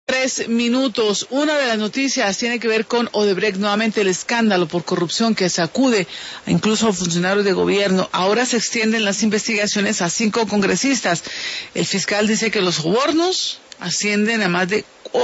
3 minutos. Una de las noticias tiene que ver con Odebrecht, nuevamente el escándalo por corrupción que sacude incluso a funcionarios de gobierno. Ahora se extienden las investigaciones a 5 congresistas. El fiscal dice que los sobornos ascienden a más de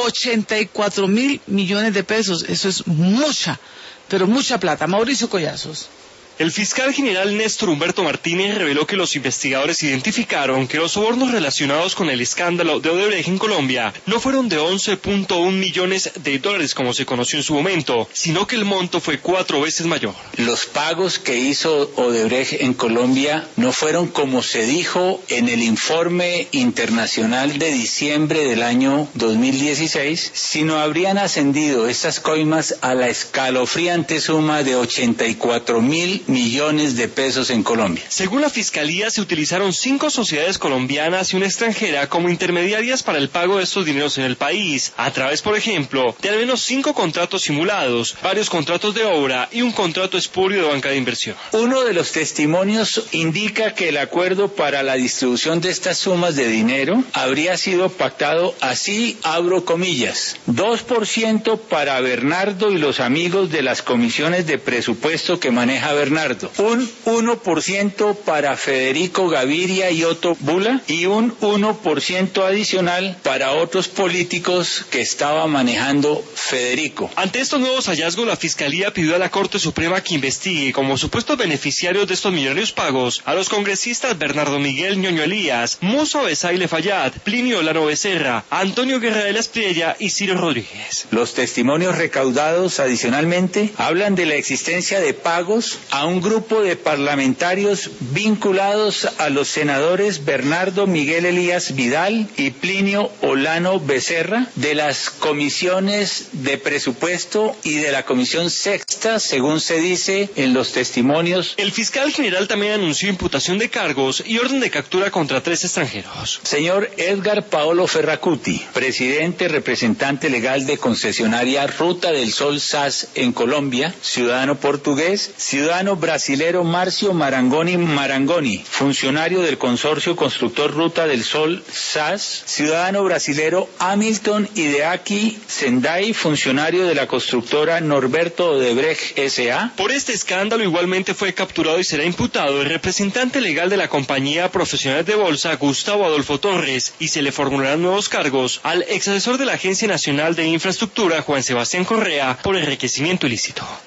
84.000 millones de pesos. Eso es mucha, pero mucha plata. Mauricio Collazos. El fiscal general Néstor Humberto Martínez reveló que los investigadores identificaron que los sobornos relacionados con el escándalo de Odebrecht en Colombia no fueron de 11.1 millones de dólares como se conoció en su momento, sino que el monto fue 4 veces mayor. Los pagos que hizo Odebrecht en Colombia no fueron como se dijo en el informe internacional de diciembre del año 2016, sino habrían ascendido estas coimas a la escalofriante suma de 84.000 millones de pesos en Colombia. Según la Fiscalía, se utilizaron 5 sociedades colombianas y una extranjera como intermediarias para el pago de estos dineros en el país, a través, por ejemplo, de al menos 5 contratos simulados, varios contratos de obra y un contrato espurio de banca de inversión. Uno de los testimonios indica que el acuerdo para la distribución de estas sumas de dinero habría sido pactado así, abro comillas, 2% para Bernardo y los amigos de las comisiones de presupuesto que maneja Bernardo, un 1% para Federico Gaviria y Otto Bula y un 1% adicional para otros políticos que estaba manejando Federico. Ante estos nuevos hallazgos, la Fiscalía pidió a la Corte Suprema que investigue como supuestos beneficiarios de estos millonarios pagos a los congresistas Bernardo Miguel Ñoño Elías, Musso Besaile Fayad, Plinio Olano Becerra, Antonio Guerra de la Espriella y Ciro Rodríguez. Los testimonios recaudados adicionalmente hablan de la existencia de pagos a un grupo de parlamentarios vinculados a los senadores Bernardo Miguel Elías Vidal y Plinio Olano Becerra, de las comisiones de presupuesto y de la comisión sexta, según se dice en los testimonios. El fiscal general también anunció imputación de cargos y orden de captura contra 3 extranjeros. Señor Edgar Paolo Ferracuti, presidente representante legal de concesionaria Ruta del Sol SAS en Colombia, ciudadano portugués, ciudadano brasilero Márcio Marangoni, funcionario del consorcio constructor Ruta del Sol SAS, ciudadano brasilero Hamilton Hideaki Sendai, funcionario de la constructora Norberto Odebrecht S.A. Por este escándalo igualmente fue capturado y será imputado el representante legal de la compañía Profesionales de Bolsa, Gustavo Adolfo Torres, y se le formularán nuevos cargos al ex asesor de la Agencia Nacional de Infraestructura, Juan Sebastián Correa, por enriquecimiento ilícito.